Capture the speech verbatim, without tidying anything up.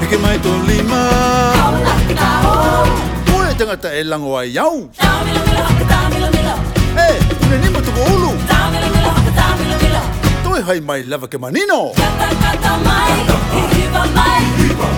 Pike mai to lima Ue tangata e lango ai iau E, une nima tuko ulu Toi hai mai lava ke manino Kata kata mai, hihiwa mai